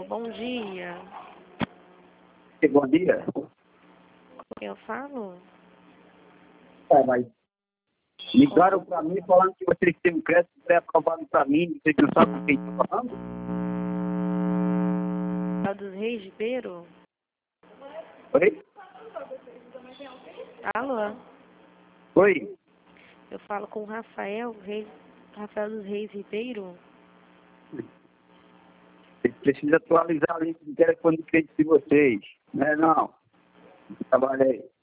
bom dia. Bom dia. Eu falo? Mas ligaram para mim falando que vocês têm um crédito pré-aprovado para mim. Vocês não sabem com quem está falando? É o dos Reis Ribeiro? Oi? Alô? Oi? Eu falo com o Rafael dos Reis Ribeiro? Vocês precisam atualizar a lista de telefone de crédito de vocês. Não é não. Trabalhei.